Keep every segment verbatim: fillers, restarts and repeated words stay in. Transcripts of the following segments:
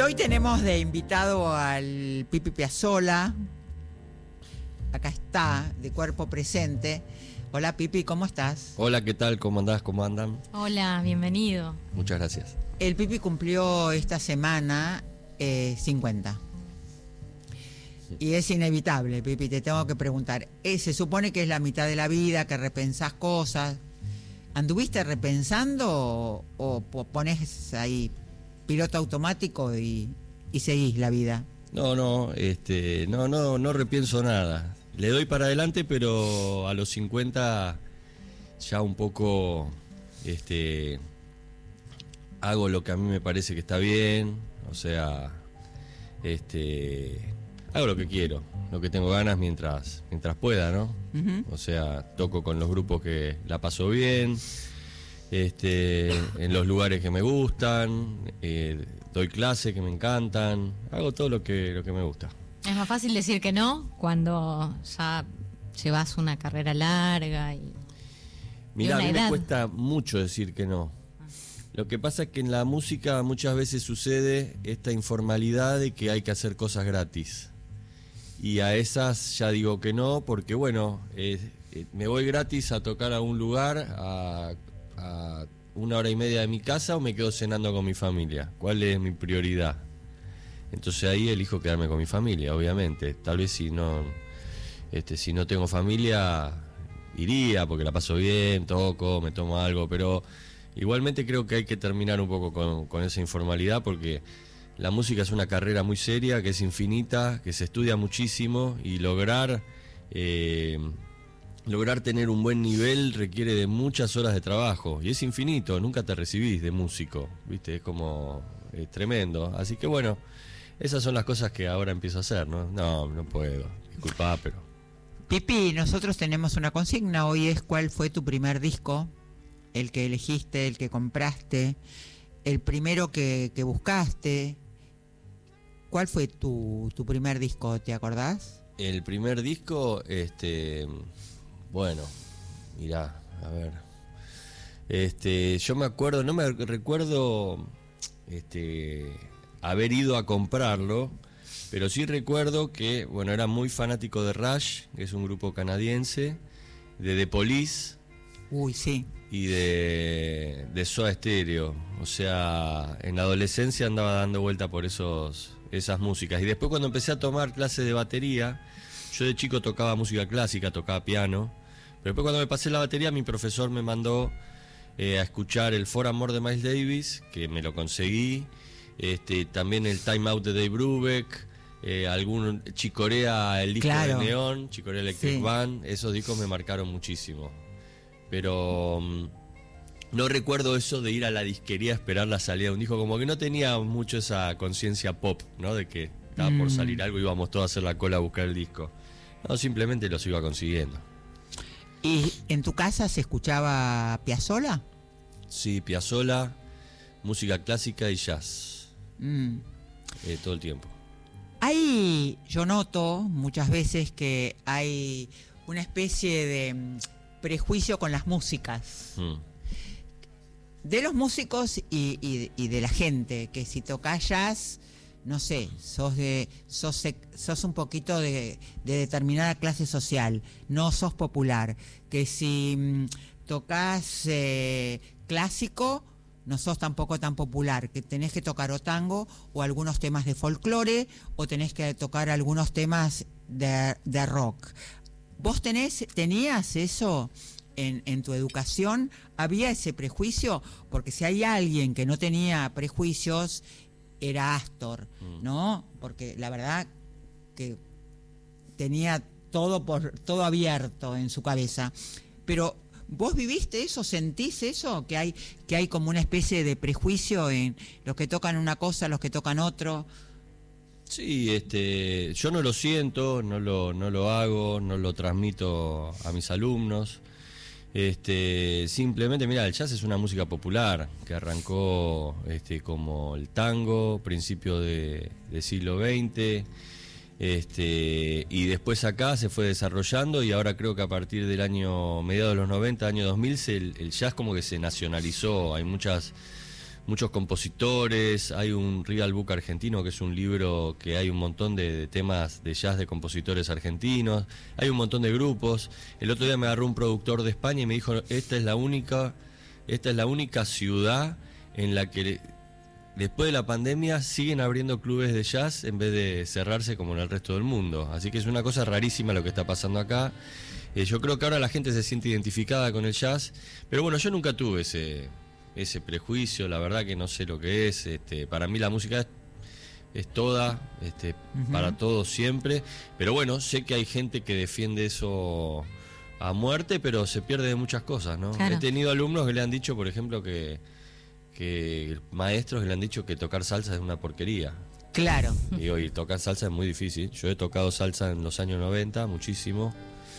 hoy tenemos de invitado al Pipi Piazzolla. Acá está, de cuerpo presente. Hola Pipi, ¿cómo estás? Hola, ¿qué tal? ¿Cómo andás? ¿Cómo andan? Hola, bienvenido. Muchas gracias. El Pipi cumplió esta semana eh, cincuenta. Y es inevitable, Pipi, te tengo que preguntar. Eh, se supone que es la mitad de la vida, que repensás cosas. ¿Anduviste repensando o, o pones ahí piloto automático y, y seguís la vida? No, no, este, no, no, no repienso nada. Le doy para adelante, pero a los cincuenta ya un poco, este, hago lo que a mí me parece que está bien. O sea, este, hago lo que quiero, lo que tengo ganas mientras, mientras pueda, ¿no? Uh-huh. O sea, toco con los grupos que la paso bien, este, en los lugares que me gustan, eh, doy clases que me encantan, hago todo lo que, lo que me gusta. Es más fácil decir que no cuando ya llevas una carrera larga y... Mirá, a mí edad. me cuesta mucho decir que no. Lo que pasa es que en la música muchas veces sucede esta informalidad de que hay que hacer cosas gratis. Y a esas ya digo que no, porque bueno, eh, eh, me voy gratis a tocar a un lugar a, a una hora y media de mi casa o me quedo cenando con mi familia. ¿Cuál es mi prioridad? Entonces ahí elijo quedarme con mi familia, obviamente. Tal vez si no, este, si no tengo familia, iría porque la paso bien, toco, me tomo algo, pero igualmente creo que hay que terminar un poco con, con esa informalidad porque la música es una carrera muy seria, que es infinita, que se estudia muchísimo y lograr, eh, lograr tener un buen nivel requiere de muchas horas de trabajo y es infinito, nunca te recibís de músico, ¿viste? Es como es tremendo, así que bueno, esas son las cosas que ahora empiezo a hacer, ¿no? No, no puedo, disculpá, pero... Pipi, nosotros tenemos una consigna, hoy es ¿cuál fue tu primer disco? El que elegiste, el que compraste, el primero que, que buscaste. ¿Cuál fue tu, tu primer disco, te acordás? El primer disco, este... Bueno, mirá, a ver... Este, yo me acuerdo, no me recuerdo... Este... haber ido a comprarlo, pero sí recuerdo que, bueno, era muy fanático de Rush, que es un grupo canadiense, de The Police. Uy, sí. Y de, de Soda Stereo. O sea, en la adolescencia andaba dando vuelta por esos, esas músicas. Y después cuando empecé a tomar clases de batería, yo de chico tocaba música clásica, tocaba piano, pero después cuando me pasé la batería, mi profesor me mandó eh, a escuchar el For Amor de Miles Davis, que me lo conseguí. Este, también el Time Out de Dave Brubeck, eh, algún Chicorea, el disco claro. de Neón, Chicorea Electric Sí. Band, esos discos me marcaron muchísimo. Pero um, no recuerdo eso de ir a la disquería a esperar la salida de un disco, como que no tenía mucho esa conciencia pop, ¿no? De que estaba mm. por salir algo y íbamos todos a hacer la cola a buscar el disco. No, simplemente los iba consiguiendo. ¿Y en tu casa se escuchaba Piazzolla? Sí, Piazzolla, música clásica y jazz. Mm. Eh, todo el tiempo. Hay, yo noto muchas veces que hay una especie de prejuicio con las músicas. Mm. De los músicos y, y, y de la gente, que si tocas jazz, no sé, sos de sos, sos un poquito de, de determinada clase social, no sos popular. Que si mm, tocas eh, clásico, no sos tampoco tan popular, que tenés que tocar o tango o algunos temas de folclore o tenés que tocar algunos temas de, de rock. ¿Vos tenés, tenías eso en, en tu educación? ¿Había ese prejuicio? Porque si hay alguien que no tenía prejuicios, era Astor, ¿no? Porque la verdad que tenía todo, por, todo abierto en su cabeza. Pero... ¿vos viviste eso? ¿Sentís eso? Que hay, que hay como una especie de prejuicio en los que tocan una cosa, los que tocan otro. Sí, este, yo no lo siento, no lo, no lo hago, no lo transmito a mis alumnos. Este, simplemente, mira, el jazz es una música popular que arrancó este, como el tango, principio de, de siglo veinte. Este, y después acá se fue desarrollando y ahora creo que a partir del año mediados de los noventa, año dos mil, se, el, el jazz como que se nacionalizó. Hay muchas muchos compositores, hay un Real Book argentino, que es un libro que hay un montón de, de temas de jazz de compositores argentinos, hay un montón de grupos. El otro día me agarró un productor de España y me dijo, esta es la única, esta es la única ciudad en la que después de la pandemia siguen abriendo clubes de jazz en vez de cerrarse como en el resto del mundo. Así que es una cosa rarísima lo que está pasando acá. Eh, yo creo que ahora la gente se siente identificada con el jazz, pero bueno, yo nunca tuve ese, ese prejuicio, la verdad que no sé lo que es. Este, para mí la música es, es toda, este, uh-huh. para todos siempre, pero bueno, sé que hay gente que defiende eso a muerte, pero se pierde de muchas cosas, ¿no? Claro. He tenido alumnos que le han dicho, por ejemplo, que, que maestros que le han dicho que tocar salsa es una porquería. Claro. Y hoy tocar salsa es muy difícil. Yo he tocado salsa en los años noventa, muchísimo.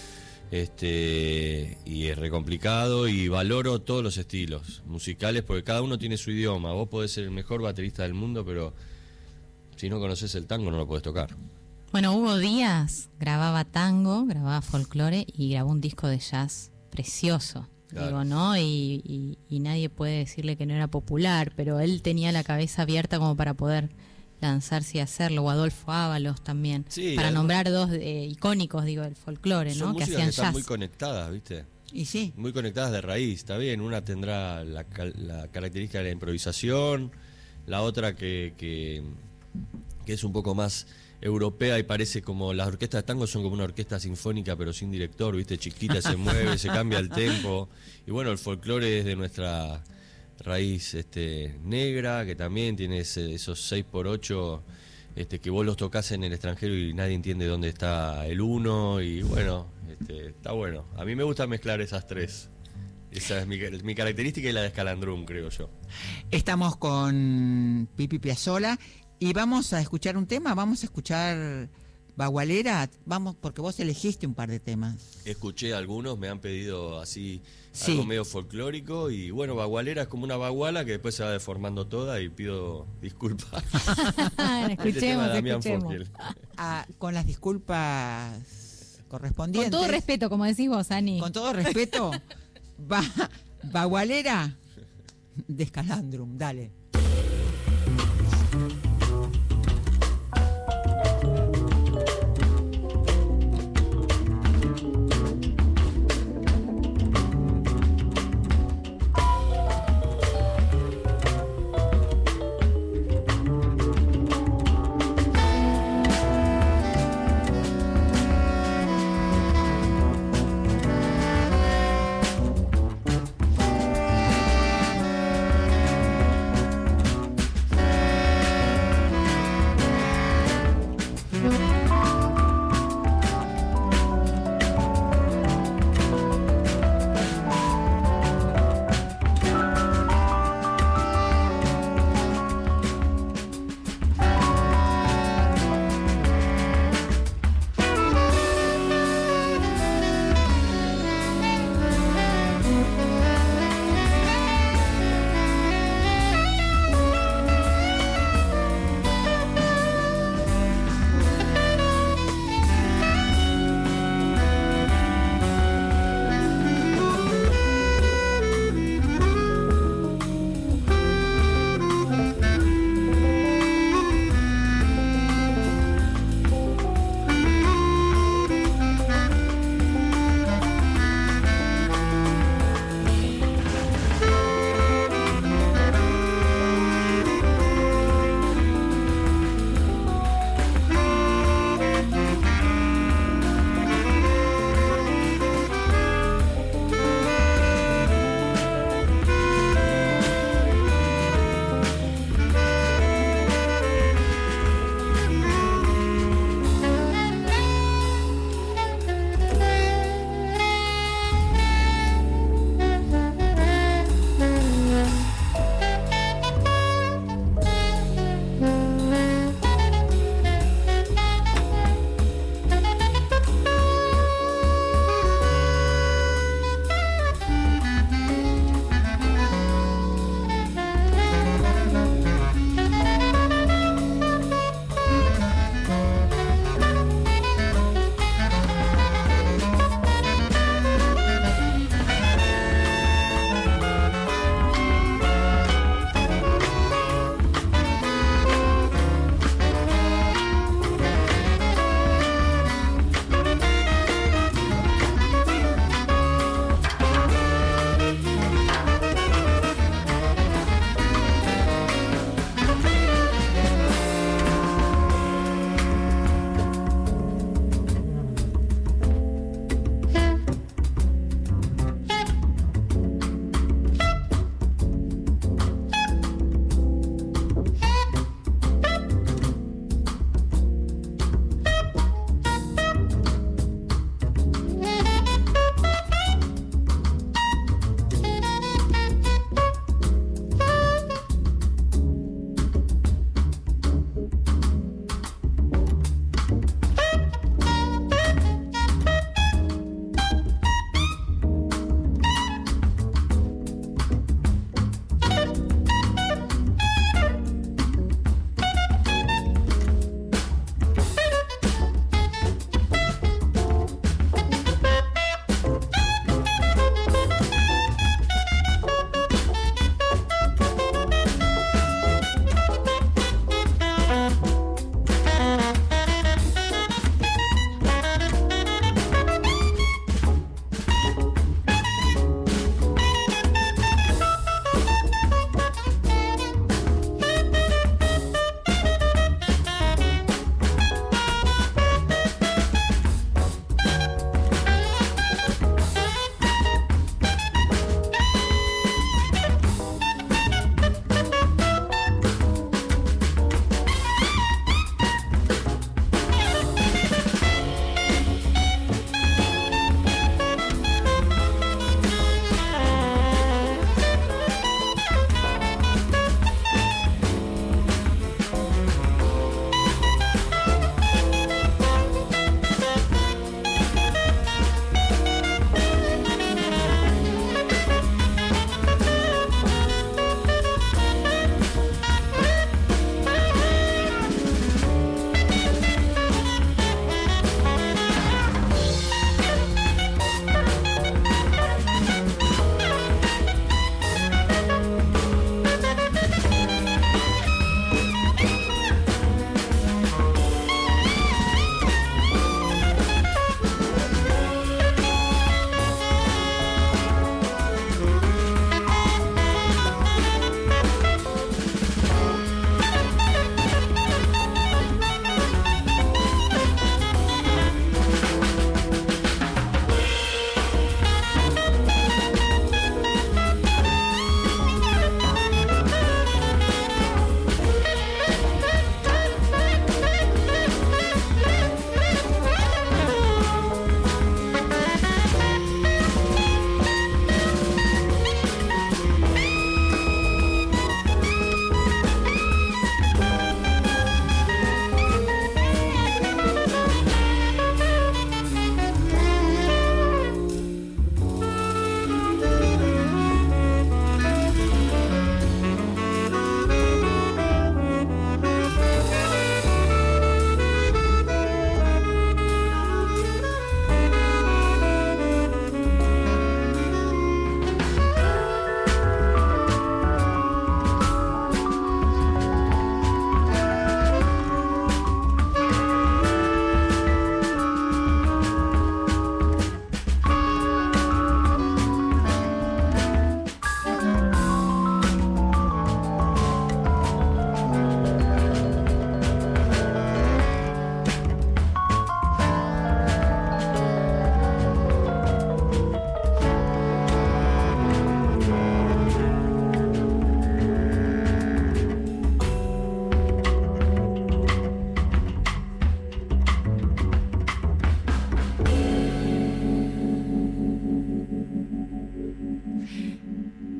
Este, y es re complicado, y valoro todos los estilos musicales porque cada uno tiene su idioma. Vos podés ser el mejor baterista del mundo, pero si no conoces el tango no lo podés tocar. Bueno, Hugo Díaz grababa tango, grababa folclore y grabó un disco de jazz precioso, claro. digo, ¿no? Y, y, y nadie puede decirle que no era popular, pero él tenía la cabeza abierta como para poder lanzarse y hacerlo, o Adolfo Ábalos también, sí, para además, nombrar dos eh, icónicos, digo, del folclore, ¿no? Que hacían que están jazz. Muy conectadas, ¿viste? Y sí. Muy conectadas de raíz, está bien. Una tendrá la, la característica de la improvisación, la otra que, que, que es un poco más europea y parece como las orquestas de tango son como una orquesta sinfónica pero sin director, ¿viste? Chiquita, se mueve, se cambia el tempo. Y bueno, el folclore es de nuestra raíz este, negra, que también tiene ese, esos seis por ocho este, que vos los tocás en el extranjero y nadie entiende dónde está el uno, y bueno, este, está bueno. A mí me gusta mezclar esas tres. Esa es mi, mi característica y la de Escalandrum, creo yo. Estamos con Pipi Piazzolla y vamos a escuchar un tema, vamos a escuchar Bagualera, vamos, porque vos elegiste un par de temas. Escuché algunos, me han pedido así sí. algo medio folclórico, y bueno, Bagualera es como una baguala que después se va deformando toda, y pido disculpas. escuchemos, este escuchemos. Ah, con las disculpas correspondientes. Con todo respeto, como decís vos, Ani. Con todo respeto, va, Bagualera de Escalandrum, dale.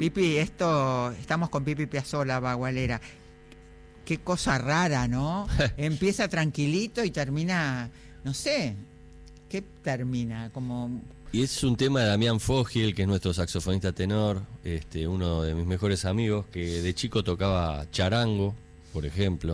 Pipi, esto, estamos con Pipi Piazzolla, bagualera. Qué cosa rara, ¿no? Empieza tranquilito y termina, no sé, ¿qué termina? Como... Y es un tema de Damián Fogel, que es nuestro saxofonista tenor, este, uno de mis mejores amigos, que de chico tocaba charango, por ejemplo.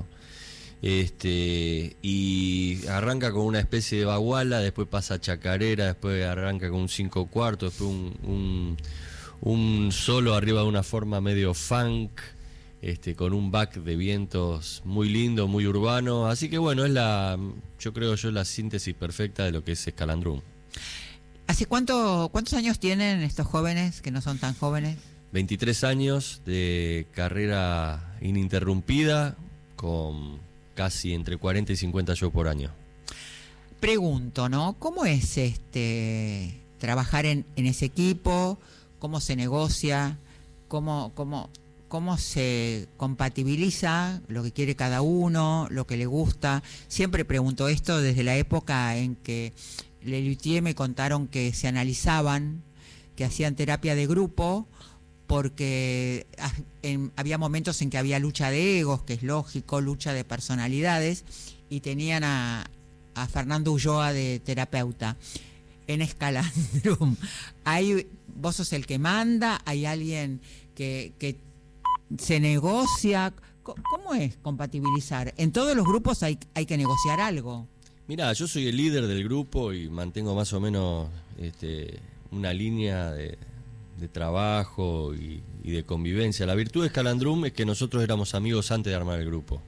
Este, y arranca con una especie de baguala, después pasa a chacarera, después arranca con un cinco cuartos, después un, un, un solo arriba de una forma medio funk, este, con un back de vientos muy lindo, muy urbano. Así que bueno, es la, yo creo yo, la síntesis perfecta de lo que es Escalandrum. ¿Hace cuánto, cuántos años tienen estos jóvenes que no son tan jóvenes? veintitrés años de carrera ininterrumpida, con casi entre cuarenta y cincuenta shows por año. Pregunto, ¿no? ¿Cómo es este trabajar en, en ese equipo? ¿Cómo se negocia? ¿Cómo, cómo, cómo se compatibiliza lo que quiere cada uno, lo que le gusta? Siempre pregunto esto desde la época en que Lelutier me contaron que se analizaban, que hacían terapia de grupo, porque en, había momentos en que había lucha de egos, que es lógico, lucha de personalidades, y tenían a, a Fernando Ulloa de terapeuta. En Escalandrum, hay, vos sos el que manda, hay alguien que, que se negocia. ¿Cómo es compatibilizar? En todos los grupos hay, hay que negociar algo. Mirá, yo soy el líder del grupo y mantengo más o menos este, una línea de... de trabajo y, y de convivencia. La virtud de Escalandrum es que nosotros éramos amigos antes de armar el grupo.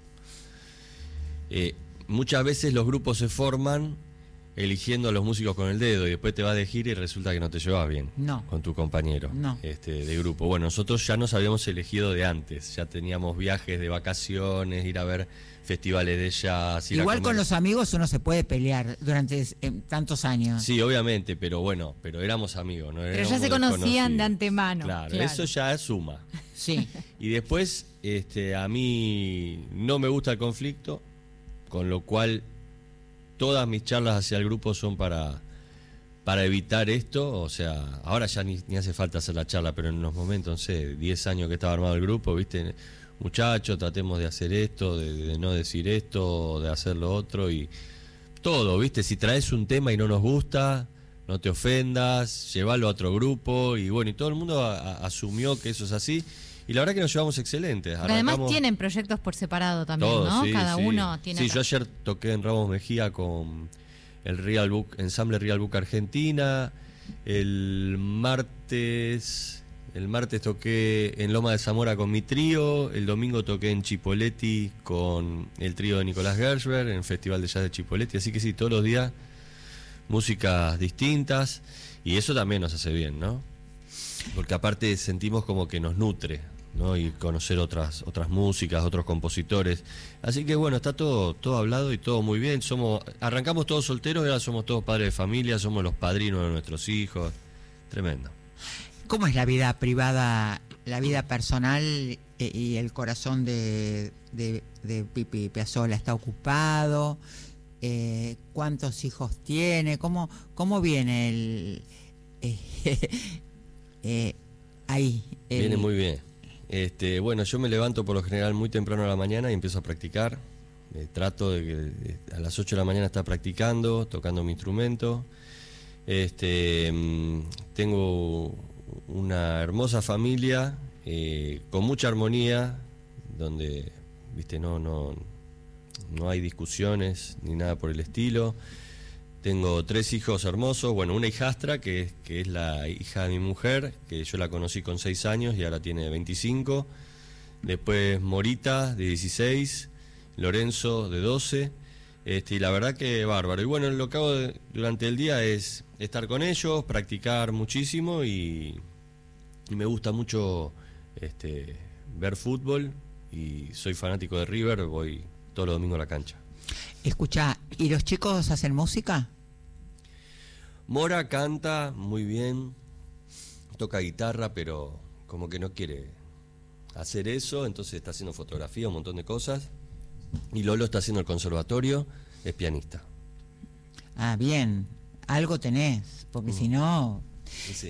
Eh, muchas veces los grupos se forman eligiendo a los músicos con el dedo y después te vas de gira y resulta que no te llevas bien no. con tu compañero no. este, de grupo. Bueno, nosotros ya nos habíamos elegido de antes, ya teníamos viajes de vacaciones, ir a ver festivales de jazz. Igual con los amigos uno se puede pelear durante eh, tantos años. Sí, obviamente, pero bueno, pero éramos amigos, ¿no? Pero ya se conocían de antemano. Claro, claro, eso ya suma. Sí. Y después, este, a mí no me gusta el conflicto, con lo cual todas mis charlas hacia el grupo son para, para evitar esto. O sea, ahora ya ni, ni hace falta hacer la charla, pero en los momentos, no sé, diez años que estaba armado el grupo, ¿viste? Muchachos, tratemos de hacer esto, de, de no decir esto, de hacer lo otro y todo, ¿viste? Si traes un tema y no nos gusta, no te ofendas, llévalo a otro grupo y bueno, y todo el mundo a, a, asumió que eso es así y la verdad que nos llevamos excelentes. Pero además tienen proyectos por separado también, todo, ¿no? Sí, Cada sí. uno tiene... Sí, yo ayer toqué en Ramos Mejía con el Real Book, ensamble Real Book Argentina, el martes... El martes toqué en Loma de Zamora con mi trío, el domingo toqué en Chipoleti con el trío de Nicolás Gershberg, en el Festival de Jazz de Chipoleti, así que sí, todos los días músicas distintas y eso también nos hace bien, ¿no? Porque aparte sentimos como que nos nutre, ¿no? Y conocer otras otras músicas, otros compositores. Así que bueno, está todo todo hablado y todo muy bien. Somos arrancamos todos solteros, ahora somos todos padres de familia, somos los padrinos de nuestros hijos. Tremendo. ¿Cómo es la vida privada, la vida personal eh, y el corazón de, de, de Pipi Piazzolla? ¿Está ocupado? Eh, ¿Cuántos hijos tiene? ¿Cómo, cómo viene el... Eh, eh, ahí? El... Viene muy bien. Este, bueno, yo me levanto por lo general muy temprano a la mañana y empiezo a practicar. Eh, trato de que a las ocho de la mañana estar practicando, tocando mi instrumento. Este, tengo una hermosa familia eh, con mucha armonía, donde, viste, no, no, no hay discusiones ni nada por el estilo. Tengo tres hijos hermosos, bueno, una hijastra que es, que es la hija de mi mujer, que yo la conocí con seis años y ahora tiene veinticinco. Después Morita, de dieciséis, Lorenzo, de doce. Este, y la verdad que bárbaro. Y bueno, lo que hago de, durante el día es estar con ellos, practicar muchísimo y, y me gusta mucho este, ver fútbol y soy fanático de River, voy todos los domingos a la cancha. Escuchá, ¿y los chicos hacen música? Mora canta muy bien, toca guitarra, pero como que no quiere hacer eso, entonces está haciendo fotografía, un montón de cosas. Y Lolo está haciendo el conservatorio, es pianista. Ah, bien, algo tenés, porque mm. si no... Sí.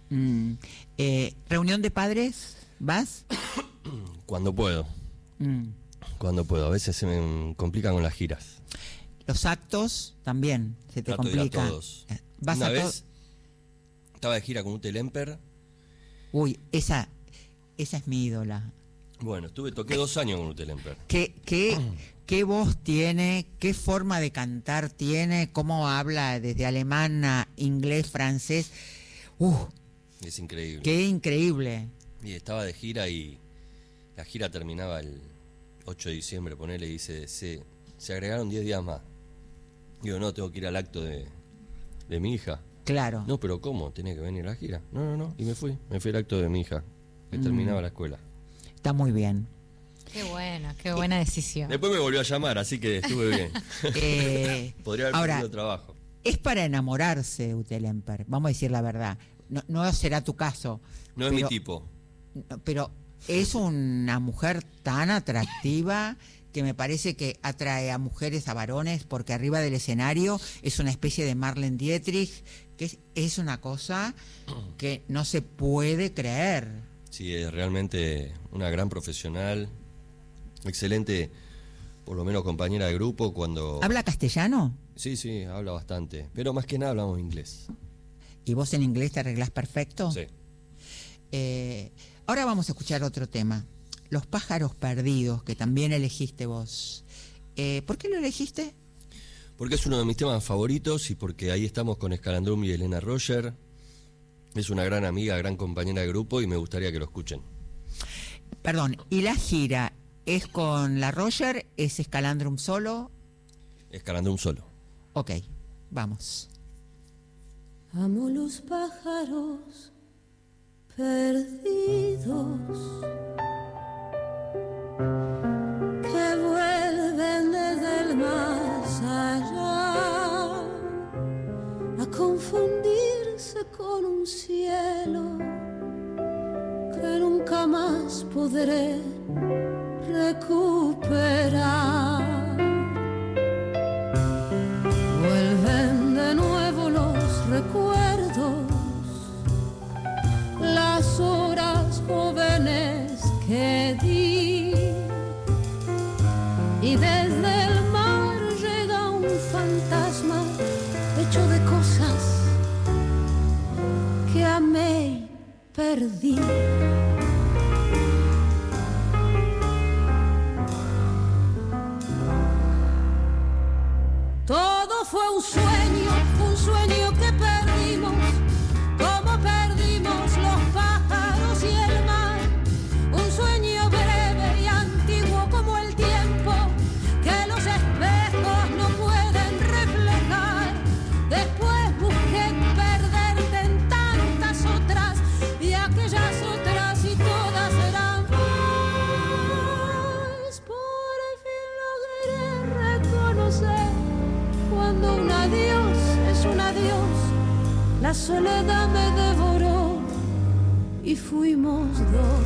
Mm. Eh, ¿Reunión de padres? ¿Vas? Cuando puedo. Mm. Cuando puedo. A veces se me complican con las giras. Los actos también se te Trato de ir a complican. todos. ¿Vas Una a to- vez estaba de gira con un Telemper. Uy, esa, esa es mi ídola. Bueno, estuve, toqué dos años con un Telemper. ¿Qué, qué, qué voz tiene? ¿Qué forma de cantar tiene? ¿Cómo habla desde alemán a inglés, francés? ¡Uh! Es increíble. ¡Qué increíble! Y estaba de gira y la gira terminaba el ocho de diciembre, ponele, y dice, se, se agregaron diez días más. Digo, no, tengo que ir al acto de, de mi hija. Claro. No, pero ¿cómo? Tenía que venir a la gira. No, no, no. Y me fui. Me fui al acto de mi hija, que Mm. terminaba la escuela. Está muy bien. Qué buena, qué buena decisión. Después me volvió a llamar, así que estuve bien. Eh, Podría haber ahora, perdido trabajo. es para enamorarse, Utelemper. Vamos a decir la verdad. No, no será tu caso. No es pero- mi tipo. No, pero es una mujer tan atractiva que me parece que atrae a mujeres, a varones, porque arriba del escenario es una especie de Marlene Dietrich, que es, es una cosa que no se puede creer. Sí, es realmente una gran profesional. Excelente, por lo menos compañera de grupo cuando... ¿Habla castellano? Sí, sí, habla bastante. Pero más que nada hablamos inglés. ¿Y vos en inglés te arreglás perfecto? Sí. Eh, ahora vamos a escuchar otro tema. Los pájaros perdidos, que también elegiste vos. Eh, ¿Por qué lo elegiste? Porque es uno de mis temas favoritos y porque ahí estamos con Escalandrum y Elena Roger. Es una gran amiga, gran compañera de grupo y me gustaría que lo escuchen. Perdón, ¿y la gira es con la Roger? ¿Es Escalandrum solo? Escalandrum solo. Ok, vamos. Amo los pájaros perdidos que vuelven desde el más allá a confundirse con un cielo que nunca más podré recuperar. Vuelven de nuevo los recuerdos, las horas jóvenes que di, y desde el mar llega un fantasma hecho de cosas que amé y perdí. Todo fue un sueño, un sueño que perdimos, como perdimos los pájaros y el mar. Un sueño breve y antiguo como el tiempo, que los espejos no pueden reflejar. Después busqué perderte en tantas otras, y aquellas otras y todas eran más. Por fin logré reconocer cuando un adiós es un adiós. La soledad me devoró y fuimos dos.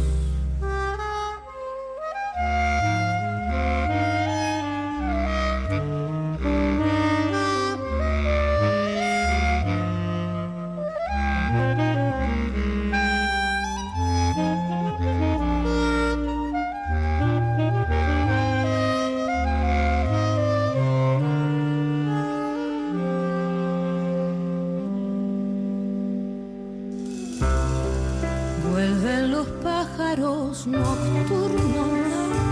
Vuelven los pájaros nocturnos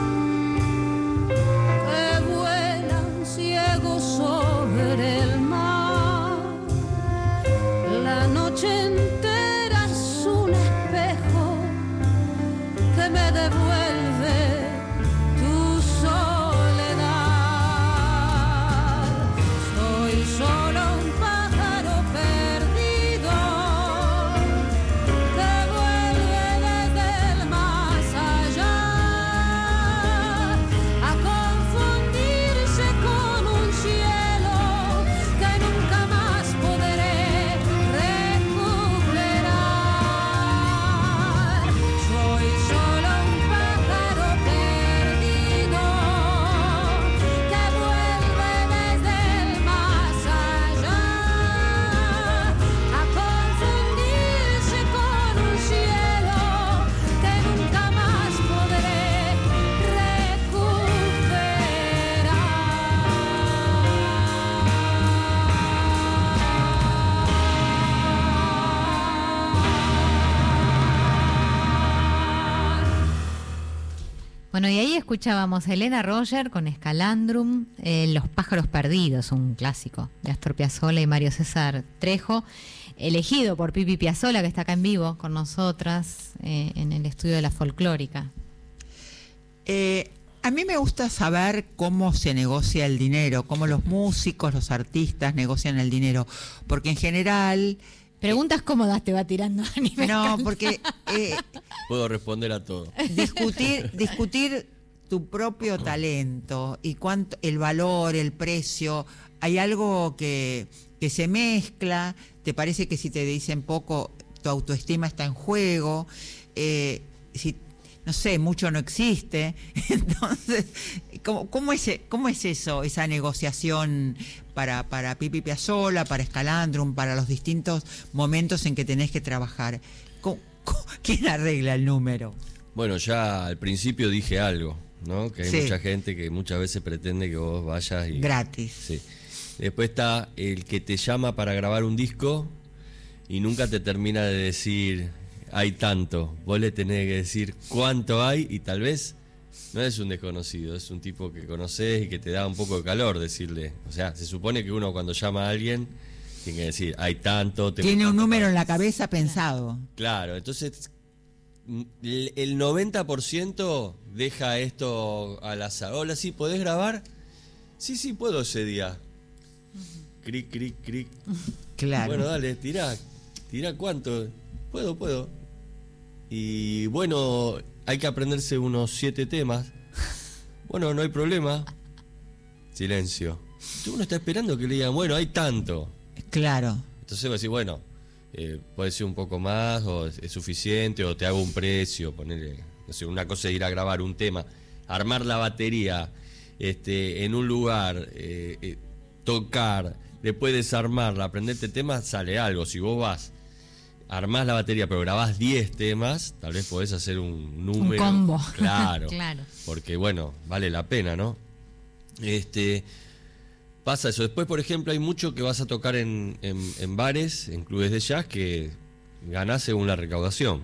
que vuelan ciegos sobre el mar. La noche entera es un espejo que me devuelve tu soledad. Soy solo un pájaro perdido que vuelve desde el más allá. Bueno, y ahí escuchábamos a Helena Roger con Escalandrum, eh, Los pájaros perdidos, un clásico de Astor Piazzolla y Mario César Trejo, elegido por Pipi Piazzolla, que está acá en vivo con nosotras eh, en el estudio de la folclórica. Eh, a mí me gusta saber cómo se negocia el dinero, cómo los músicos, los artistas negocian el dinero, porque en general... Preguntas cómodas te va tirando, Ani, me No, encanta. porque... Eh, Puedo responder a todo. discutir, discutir tu propio talento y cuánto el valor, el precio, hay algo que, que se mezcla, te parece que si te dicen poco, tu autoestima está en juego, eh, si no sé, mucho no existe. Entonces, ¿cómo, cómo, es, cómo es eso, esa negociación para, para Pipi Piazzolla, para Escalandrum, para los distintos momentos en que tenés que trabajar? ¿Cómo, cómo, ¿Quién arregla el número? Bueno, ya al principio dije algo, ¿no? Que hay Sí. mucha gente que muchas veces pretende que vos vayas y... Gratis. Sí. Después está el que te llama para grabar un disco y nunca te termina de decir hay tanto. Vos le tenés que decir cuánto hay y tal vez no es un desconocido, es un tipo que conocés y que te da un poco de calor decirle. O sea, se supone que uno cuando llama a alguien tiene que decir hay tanto. Tiene un número en la cabeza pensado. Claro, entonces el el noventa por ciento deja esto al azar. Hola, ¿sí podés grabar? Sí, sí, puedo ese día. Cric, cric, cric. Claro. Bueno, dale, tirá. Tirá cuánto. Puedo, puedo. Y bueno, hay que aprenderse unos siete temas. Bueno, no hay problema. Silencio. Uno está esperando que le digan, bueno, hay tanto. Claro. Entonces va a decir, bueno, eh, puede ser un poco más, o es, es suficiente, o te hago un precio, ponerle, no sé, una cosa es ir a grabar un tema, armar la batería este, en un lugar, eh, eh, tocar, después desarmarla, aprenderte temas, sale algo. Si vos vas, armás la batería, pero grabás diez temas, tal vez podés hacer un número. Un combo. Claro. Claro. Porque, bueno, vale la pena, ¿no? Este... Pasa eso. Después, por ejemplo, hay mucho que vas a tocar en, en, en bares, en clubes de jazz, que ganás según la recaudación.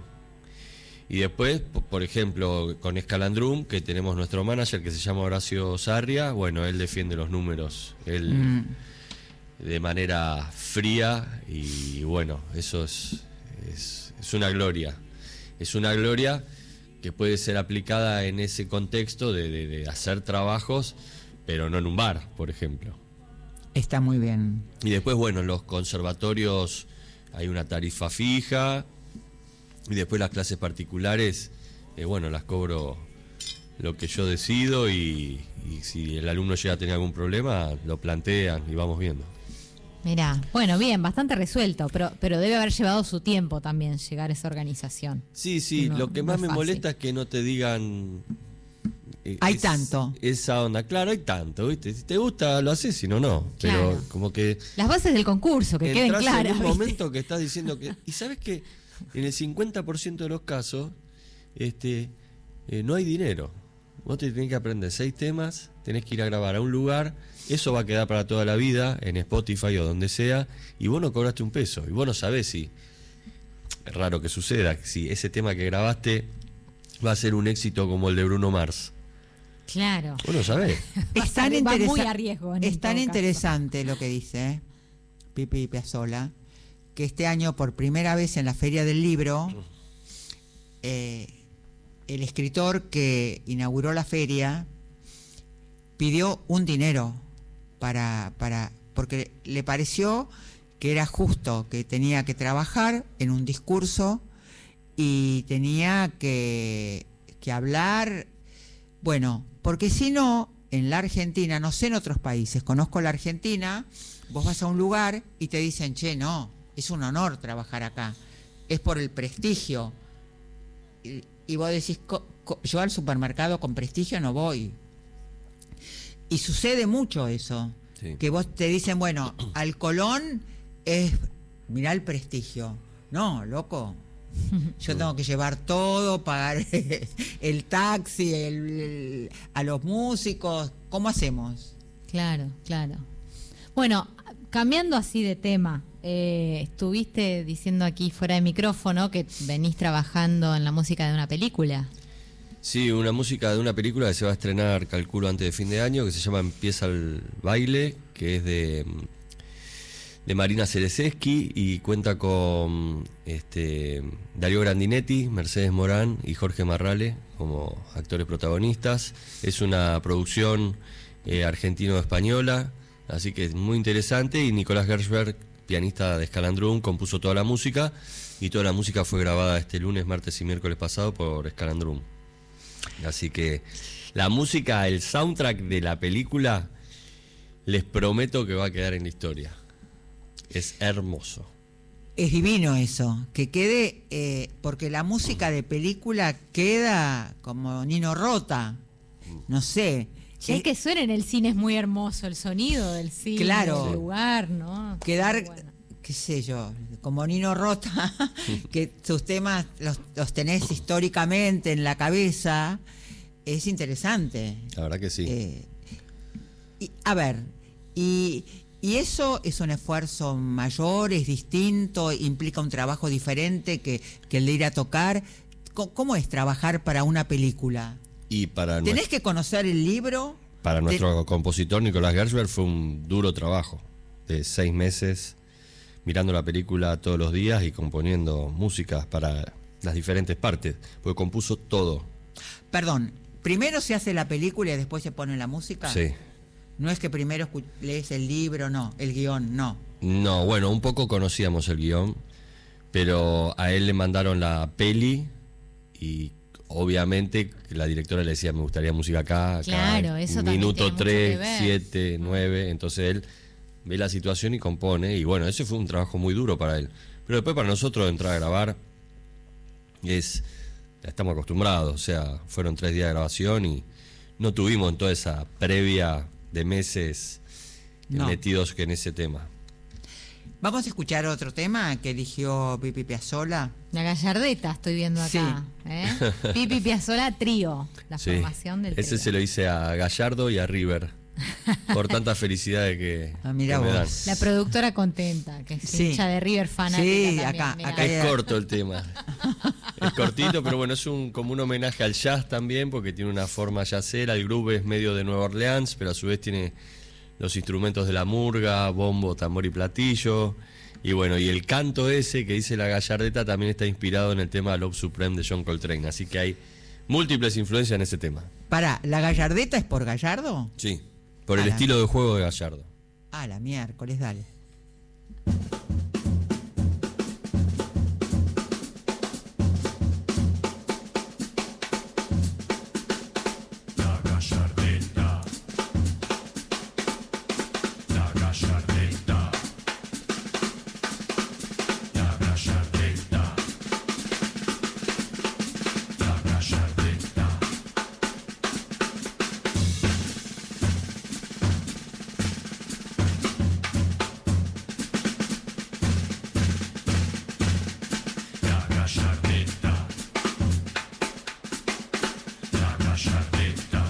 Y después, por ejemplo, con Escalandrum, que tenemos nuestro manager que se llama Horacio Sarria, bueno, él defiende los números, él Mm. de manera fría y bueno, eso es, es, es una gloria. Es una gloria que puede ser aplicada en ese contexto de, de, de hacer trabajos, pero no en un bar, por ejemplo. Está muy bien. Y después, bueno, en los conservatorios hay una tarifa fija y después las clases particulares, eh, bueno, las cobro lo que yo decido y, y si el alumno llega a tener algún problema, lo plantean y vamos viendo. Mirá, bueno, bien, bastante resuelto, pero, pero debe haber llevado su tiempo también llegar a esa organización. Sí, sí, No, lo que no más es me fácil. molesta es que no te digan... eh, Hay es- tanto. Esa onda, claro, hay tanto, ¿viste? Si te gusta, lo haces, si no, no. Pero Claro. como que... Las bases del concurso, que queden Entrás claras. en un ¿viste? momento que estás diciendo que... Y sabes que en el cincuenta por ciento de los casos este, eh, no hay dinero. Vos te tenés que aprender seis temas, tenés que ir a grabar a un lugar, eso va a quedar para toda la vida en Spotify o donde sea, y vos no cobraste un peso. Y vos no sabés si... Es raro que suceda, si ese tema que grabaste va a ser un éxito como el de Bruno Mars. Claro. Vos no sabés. Es tan, Va muy interesa- a riesgo en es tan todo caso. interesante lo que dice ¿eh? Pipi Piazzolla, que este año por primera vez en la Feria del Libro, eh, el escritor que inauguró la feria pidió un dinero para, para, porque le pareció que era justo, que tenía que trabajar en un discurso y tenía que, que hablar, bueno, porque si no, en la Argentina, no sé en otros países, conozco la Argentina, vos vas a un lugar y te dicen, che, no, es un honor trabajar acá, es por el prestigio. Y, y vos decís, co- co- yo al supermercado con prestigio no voy. Y sucede mucho eso, Sí. que vos te dicen, bueno, al Colón es, mirá el prestigio. No, loco, yo tengo que llevar todo, pagar el taxi, el, el- a los músicos, ¿cómo hacemos? Claro, claro. Bueno, cambiando así de tema, eh, estuviste diciendo aquí fuera de micrófono que venís trabajando en la música de una película. Sí, una música de una película que se va a estrenar, calculo, antes de fin de año, que se llama Empieza el baile, que es de, de Marina Cerezeski y cuenta con este, Darío Grandinetti, Mercedes Morán y Jorge Marrale como actores protagonistas. Es una producción eh, argentino-española, así que es muy interesante, y Nicolás Gershberg, pianista de Escalandrum, compuso toda la música, y toda la música fue grabada este lunes, martes y miércoles pasado por Escalandrum. Así que la música, el soundtrack de la película, les prometo que va a quedar en la historia. Es hermoso. Es divino eso, que quede, eh, porque la música de película queda como Nino Rota, no sé. Ya es que suena en el cine, es muy hermoso el sonido del cine, Claro. el lugar, ¿no? Quedar, Bueno. qué sé yo, como Nino Rota, que sus temas los, los tenés históricamente en la cabeza, es interesante. La verdad que sí. Eh, y, a ver, y, y eso es un esfuerzo mayor, es distinto, implica un trabajo diferente que, que el de ir a tocar. ¿Cómo, cómo es trabajar para una película? Y para, ¿Tenés nuestro, que conocer el libro? para nuestro Te- compositor Nicolás Gershberg fue un duro trabajo de seis meses mirando la película todos los días y componiendo músicas para las diferentes partes, porque compuso todo. Perdón, primero se hace la película y después se pone la música. Sí. No es que primero escu- lees el libro, no, el guión, no. No, bueno, un poco conocíamos el guión, pero a él le mandaron la peli y obviamente la directora le decía, me gustaría música acá, acá, Claro, eso también minuto tiene mucho que tres, ver. siete, nueve, entonces él ve la situación y compone, y bueno, ese fue un trabajo muy duro para él. Pero después para nosotros entrar a grabar es, ya estamos acostumbrados, o sea, fueron tres días de grabación y no tuvimos toda esa previa de meses No. metidos en ese tema. Vamos a escuchar otro tema que eligió Pipi Piazzolla. La Gallardeta estoy viendo acá. ¿eh? Pipi Piazzolla Trío, la Sí, formación del ese trío. se lo hice a Gallardo y a River por tanta felicidad que, Ah, mira que me dan. vos. La productora contenta, que es Sí. hincha de River fanática Sí, también, acá- mirá. acá Es corto el tema. Es cortito, pero bueno, es un, como un homenaje al jazz también, porque tiene una forma jazzera. El groove es medio de Nueva Orleans, pero a su vez tiene los instrumentos de la murga, bombo, tambor y platillo. Y bueno, y el canto ese que dice la Gallardeta también está inspirado en el tema Love Supreme de John Coltrane. Así que hay múltiples influencias en ese tema. Pará, ¿la Gallardeta es por Gallardo? Sí, por el Ah, la- estilo de juego de Gallardo. Ah, la miércoles, dale. La Gallardeta, la Gallardeta, la Gallardeta, la Gallardeta. La Gallardeta, la Gallardeta.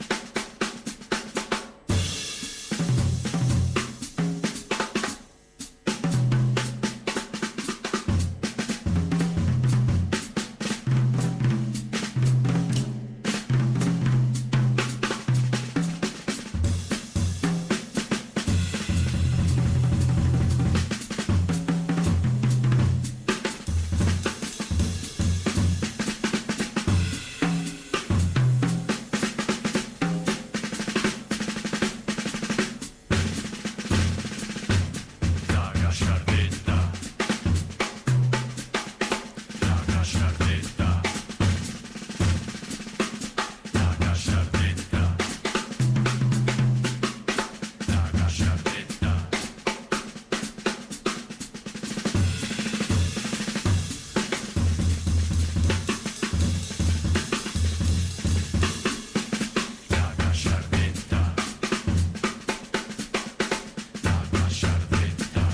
La Gallardeta, la Gallardeta, la Gallardeta, la Gallardeta. La Gallardeta, la Gallardeta.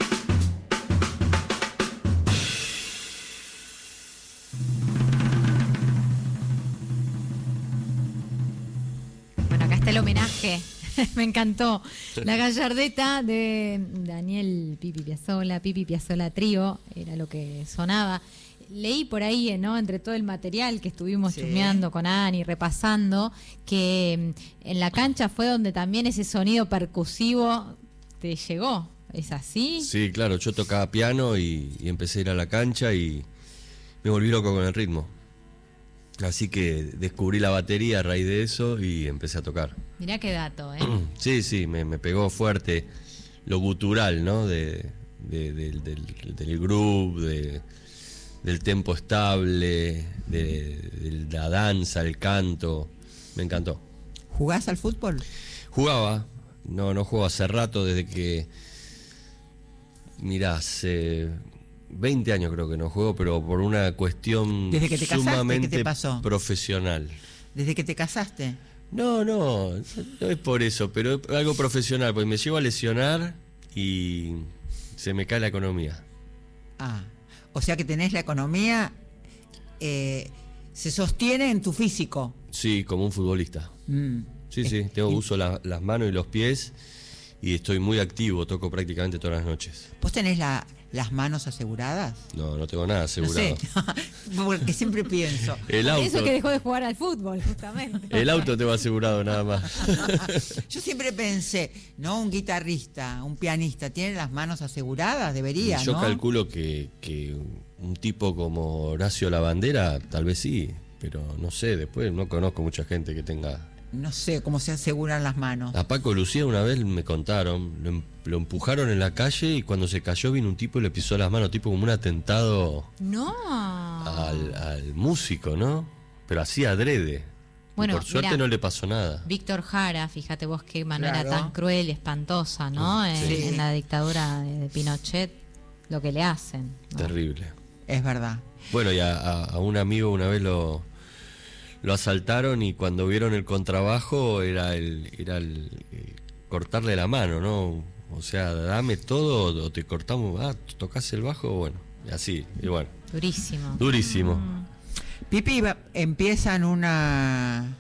Bueno, acá está el homenaje. Me encantó. La Gallardeta de Daniel Pipi Piazzolla, Pipi Piazzolla Trío, era lo que sonaba. leí por ahí, ¿no? Entre todo el material que estuvimos Sí. chusmeando con Ani, repasando, que mm, en la cancha fue donde también ese sonido percusivo te llegó. ¿Es así? Sí, claro, yo tocaba piano y, y empecé a ir a la cancha y me volví loco con el ritmo. Así que descubrí la batería a raíz de eso y empecé a tocar. Mirá qué dato, ¿eh? Sí, sí, me, me pegó fuerte lo gutural, ¿no? De, de- del, del, del groove, de- del tempo estable, de, de la danza, el canto. Me encantó. ¿Jugás al fútbol? Jugaba, no, no juego hace rato, desde que. Mirá, hace veinte años creo que no juego, pero por una cuestión ¿Desde que te casaste? sumamente ¿Qué te pasó? profesional. ¿Desde que te casaste? No, no, no es por eso, pero es algo profesional, porque me llego a lesionar y se me cae la economía. Ah, o sea que tenés la economía, eh, se sostiene en tu físico. Sí, como un futbolista. Mm. Sí, sí, tengo uso la- las manos y los pies y estoy muy activo, toco prácticamente todas las noches. ¿Vos tenés la, las manos aseguradas? No, no tengo nada asegurado. No sé, porque siempre pienso. El Por auto, eso que dejó de jugar al fútbol, justamente. el auto tengo asegurado nada más. Yo siempre pensé, ¿no? Un guitarrista, un pianista, ¿tiene las manos aseguradas? Debería, Yo ¿no? calculo que, que un tipo como Horacio Lavandera, tal vez sí, pero no sé, después no conozco mucha gente que tenga. No sé cómo se aseguran las manos. A Paco Lucía una vez me contaron, lo, em- lo empujaron en la calle y cuando se cayó vino un tipo y le pisó las manos, tipo como un atentado No. al, al músico, ¿no? Pero así adrede. Y Bueno, por suerte mirá. no le pasó nada. Víctor Jara, fíjate vos qué manera Claro. tan cruel y espantosa, ¿no? En, Sí. en la dictadura de, de Pinochet, lo que le hacen. ¿no? Terrible. Es verdad. Bueno, y a, a- a un amigo una vez lo, lo asaltaron y cuando vieron el contrabajo era el, era el, eh, cortarle la mano, ¿no? O sea, dame todo o te cortamos, ah, tocas el bajo, bueno, y así, y bueno, Durísimo. durísimo. Pipi va- empiezan una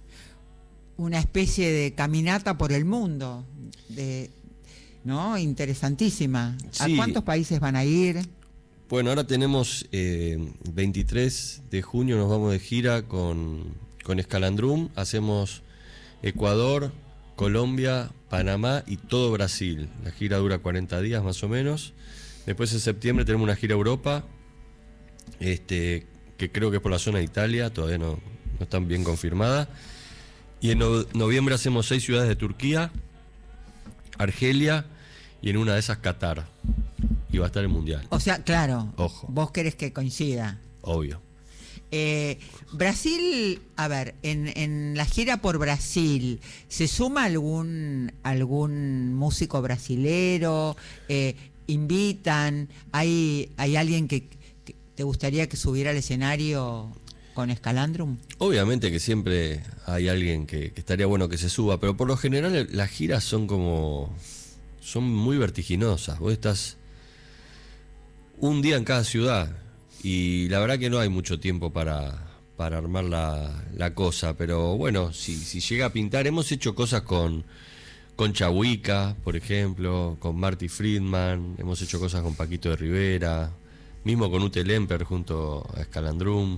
una especie de caminata por el mundo, de, ¿no? Interesantísima. ¿A Sí. cuántos países van a ir? Bueno, ahora tenemos eh, veintitrés de junio, nos vamos de gira con, con Escalandrum, hacemos Ecuador, Colombia, Panamá y todo Brasil. La gira dura cuarenta días más o menos. Después en septiembre tenemos una gira a Europa, este, que creo que es por la zona de Italia, todavía no, no está bien confirmada. Y en no- noviembre hacemos seis ciudades de Turquía, Argelia y en una de esas Qatar. Y va a estar el Mundial, O sea, claro, Ojo. vos querés que coincida. obvio. Eh, Brasil, a ver, en, en la gira por Brasil, ¿se suma algún algún músico brasilero? Eh, ¿Invitan? ¿Hay, hay alguien que, que te gustaría que subiera al escenario con Escalandrum? Obviamente que siempre hay alguien que, que estaría bueno que se suba, pero por lo general las giras son como... son muy vertiginosas. Vos estás un día en cada ciudad y la verdad que no hay mucho tiempo para, para armar la, la cosa, pero bueno, si, si llega a pintar, hemos hecho cosas con, con Chahuica, por ejemplo, con Marty Friedman, hemos hecho cosas con Paquito de Rivera, mismo con Ute Lemper junto a Escalandrum.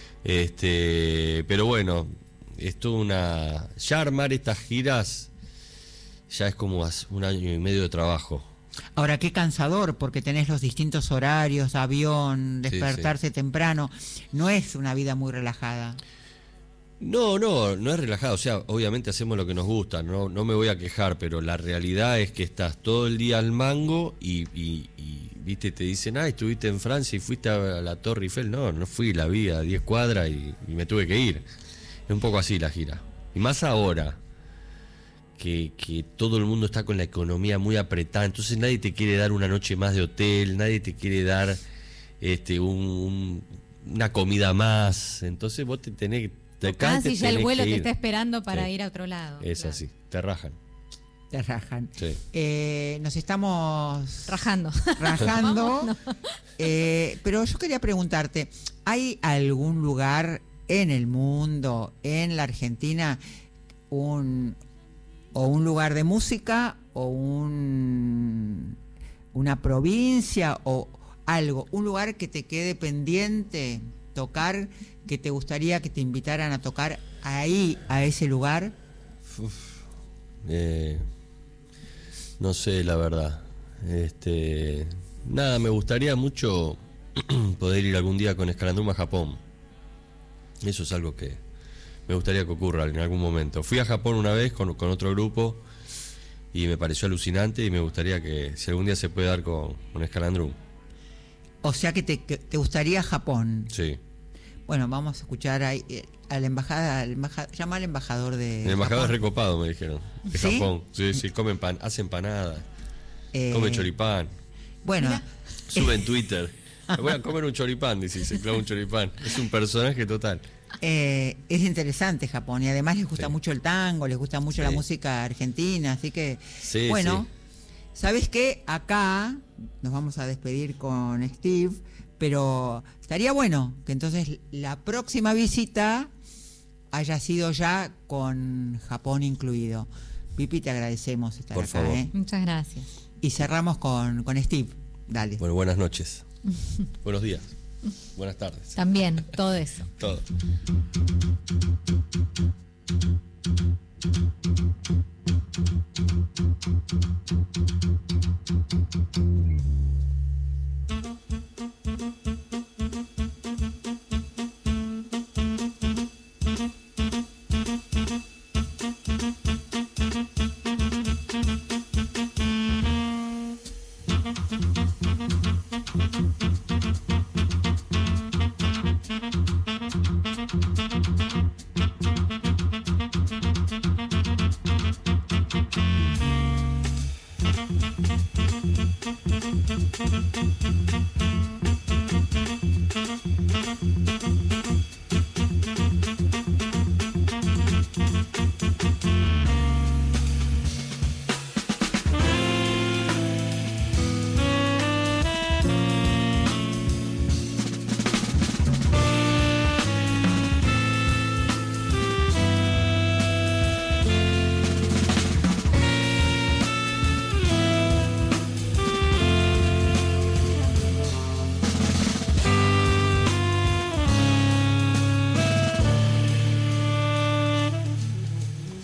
Este, pero bueno, es toda una. Ya armar estas giras ya es como as- un año y medio de trabajo. Ahora, qué cansador, porque tenés los distintos horarios, avión, Sí, despertarse temprano. No es una vida muy relajada. No, no, no es relajado. O sea, obviamente hacemos lo que nos gusta, no, no me voy a quejar, pero la realidad es que estás todo el día al mango y, y- y, viste, te dicen, ah, estuviste en Francia y fuiste a la Torre Eiffel. No, no fui, la vi a diez cuadras y, y me tuve que ir. Es un poco así la gira. Y más ahora, que, que todo el mundo está con la economía muy apretada, entonces nadie te quiere dar una noche más de hotel, nadie te quiere dar este un, un- una comida más, entonces vos te tenés que... te- acá te Casi ya el tenés vuelo que te ir. está esperando para Sí. ir a otro lado. Es Claro. así, te rajan. Te rajan. Sí. Eh, nos estamos Rajando. rajando. Vámonos. Eh, pero yo quería preguntarte, ¿hay algún lugar en el mundo, en la Argentina, un o un lugar de música o un una provincia o algo, un lugar que te quede pendiente tocar, que te gustaría que te invitaran a tocar ahí, a ese lugar. Uf, eh, no sé, la verdad. Este, nada, me gustaría mucho poder ir algún día con Escalandrum a Japón. Eso es algo que me gustaría que ocurra en algún momento. Fui a Japón una vez con, con otro grupo y me pareció alucinante y me gustaría que si algún día se puede dar con, con Escalandrum. O sea que te, que te gustaría Japón. Sí. Bueno, vamos a escuchar ahí, eh, a la embajada, al embajador, llama al embajador de El embajador es Japón. recopado, me dijeron. De ¿Sí? Japón. Sí, sí, comen pan, hace empanadas, Eh, come choripán, Bueno, sube en Twitter. Me voy a comer un choripán, dice, se clava un choripán. Es un personaje total. eh, es interesante Japón y además les gusta Sí. mucho el tango, les gusta mucho Sí. la música argentina, así que Sí, bueno, sí. ¿sabes qué? Acá nos vamos a despedir con Steve, pero estaría bueno que entonces la próxima visita haya sido ya con Japón incluido. Pipi, te agradecemos estar Por acá, favor. ¿eh? Muchas gracias. Y cerramos con, con Steve. Dale. Bueno, buenas noches. Buenos días. Buenas tardes. También, todo eso. Todo.